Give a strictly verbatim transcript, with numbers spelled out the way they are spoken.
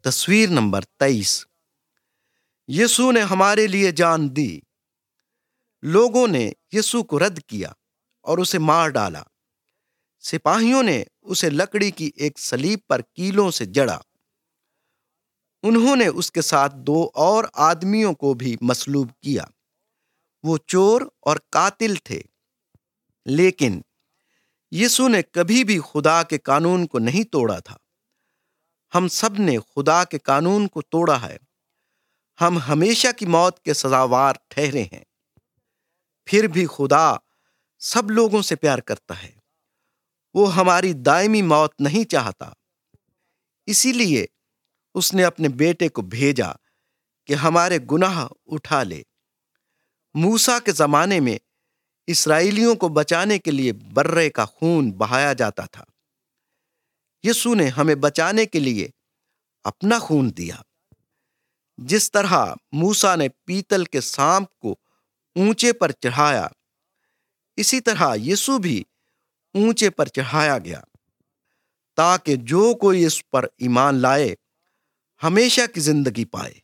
تصویر نمبر تیئیس۔ یسوع نے ہمارے لیے جان دی۔ لوگوں نے یسوع کو رد کیا اور اسے مار ڈالا۔ سپاہیوں نے اسے لکڑی کی ایک صلیب پر کیلوں سے جڑا۔ انہوں نے اس کے ساتھ دو اور آدمیوں کو بھی مصلوب کیا۔ وہ چور اور قاتل تھے، لیکن یسوع نے کبھی بھی خدا کے قانون کو نہیں توڑا تھا۔ ہم سب نے خدا کے قانون کو توڑا ہے۔ ہم ہمیشہ کی موت کے سزاوار ٹھہرے ہیں۔ پھر بھی خدا سب لوگوں سے پیار کرتا ہے۔ وہ ہماری دائمی موت نہیں چاہتا۔ اسی لیے اس نے اپنے بیٹے کو بھیجا کہ ہمارے گناہ اٹھا لے۔ موسیٰ کے زمانے میں اسرائیلیوں کو بچانے کے لیے برے کا خون بہایا جاتا تھا۔ یسوع نے ہمیں بچانے کے لیے اپنا خون دیا۔ جس طرح موسیٰ نے پیتل کے سانپ کو اونچے پر چڑھایا، اسی طرح یسوع بھی اونچے پر چڑھایا گیا، تاکہ جو کوئی اس پر ایمان لائے ہمیشہ کی زندگی پائے۔